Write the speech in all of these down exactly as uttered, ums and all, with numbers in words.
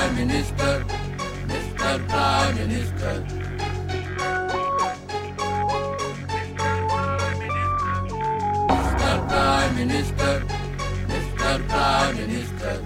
Prime Minister, Mister Prime Minister. Mister Prime Minister, Mister Prime Minister.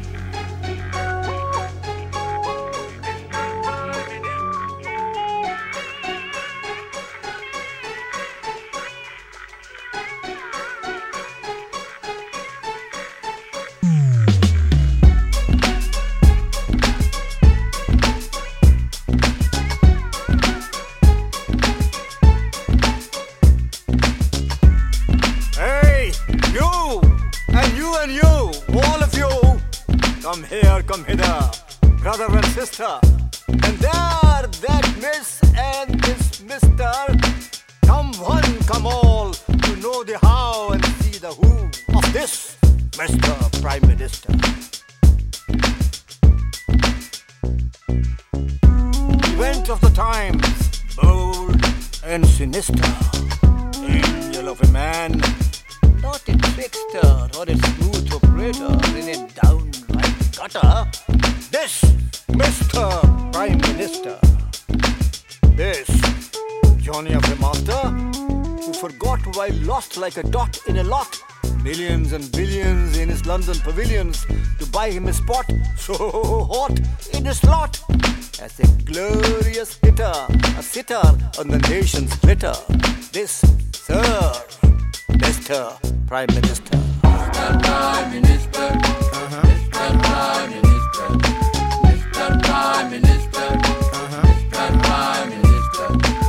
Come here, come hither, brother and sister. And there, that miss and this mister. Come one, come all, to know the how and see the who of this Mister Prime Minister. Event of the times, bold and sinister. Angel of a man, not a trickster or a smooth operator in a downright gutter. This Mister Prime Minister. This Johnny of a master who forgot why lost like a dot in a lot. Millions and billions in his London pavilions to buy him a spot so hot in a slot. As a glorious hitter, a sitter on the nation's glitter. This, sir, Mister Prime Minister. Mister Prime Minister, uh-huh. Mister Prime Minister, Mister Prime Minister, uh-huh. Mister Prime Minister.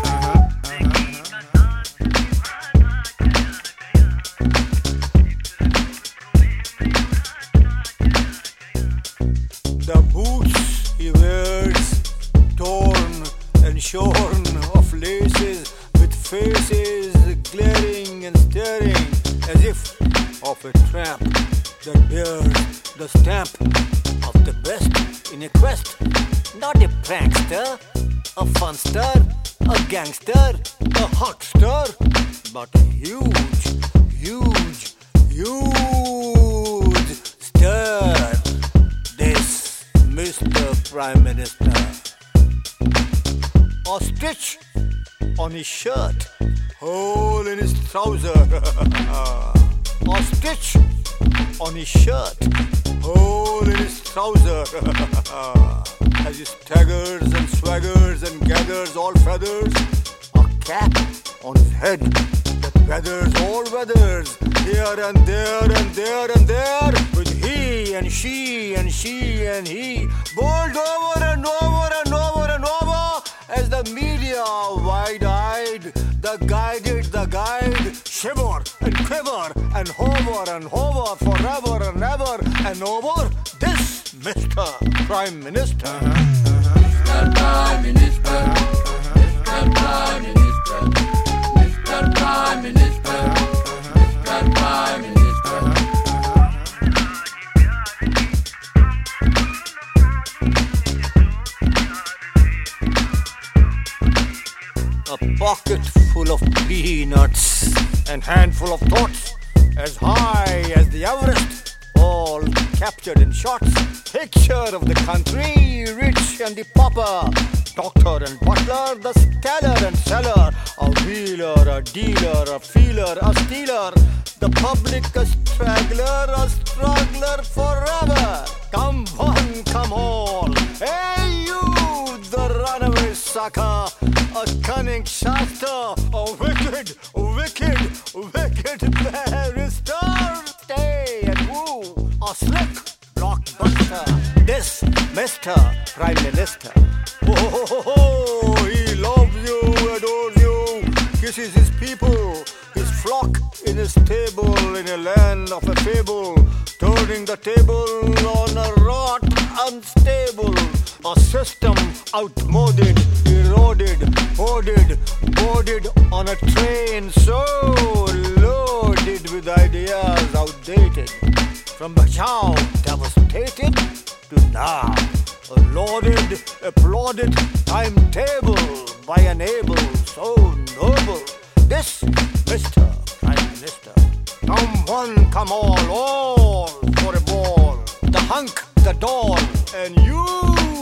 The boots he wears, torn and shorn of laces, with faces glaring and staring, as if of a tramp that bears the stamp of the best in a quest. Not a prankster, a funster, a gangster, a huckster, but a huge, huge, huge stir. This Mister Prime Minister. A stitch on his shirt, hole in his trouser. A stitch on his shirt, hole in his trouser. As he staggers and swaggers and gathers all feathers, a cap on his head that weathers all weathers, here and there and there and there, with he and she and she and he, bowled over and over and over and over, as the media wide-eyed, the guided, the guide, shiver and quiver and hover and hover forever and ever and over. This Mister Prime Minister. Uh-huh, uh-huh. Mister Prime Minister, uh-huh. Mister Prime Minister, Mister Prime Minister, uh-huh. Mister Prime Minister. A pocket full of peanuts and handful of thoughts as high as the Everest, all captured in shots. Picture of the country, rich and the pauper, doctor and butler, the stellar and seller, a wheeler, a dealer, a feeler, a stealer, the public a straggler, a struggler forever. Come one, come all. Hey you, the runaway sucker, a cunning shafter, a wicked, wicked, wicked barrister. Stay and woo, a slick blockbuster. This Mister Prime Minister. Oh, oh, oh, oh, he loves you, adores you, kisses his people, his flock in his stable, in a land of a fable, turning the table on a rot unstable. A system outmoded, eroded, boarded, boarded on a train so loaded with ideas outdated. From Bachao devastated to now a lauded, applauded timetable by an able so noble. This Mister Prime Minister. Come one, come all, all for a ball. The hunk, the doll, and you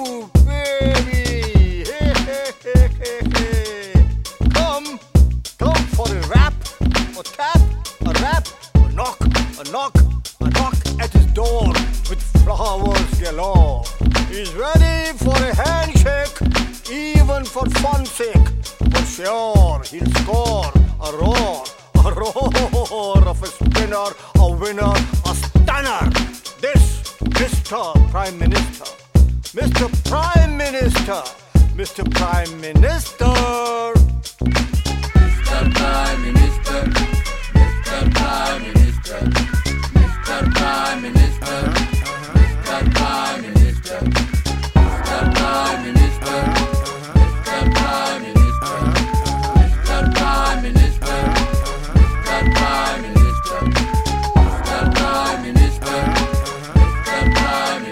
move, baby. Hey, hey, hey, hey, hey. Come, come for a rap, a tap, a rap, a knock, a knock, a knock at his door with flowers galore. He's ready for a handshake, even for fun's sake. For sure, he'll score a roar, a roar of a spinner, a winner, a stunner. This, Mister Prime Minister, Mister Prime Minister, Mister Prime Minister. Mister Prime Minister, Mister Prime Minister, Mister Prime Minister, Mister Prime Minister, Mister Prime Minister, Mister Prime Minister, Mister Prime Minister, Mister Prime Minister, Mister Prime Minister, Mister Prime Minister, Mister Prime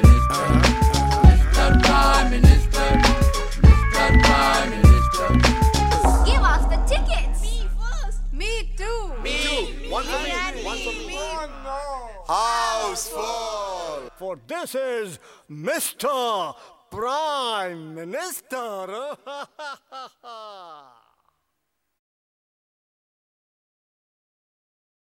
Minister, Mister Prime Minister. Give us the tickets. Me first. Me too. Me, one for me, and one for me. me. House full. For this is Mister Prime Minister.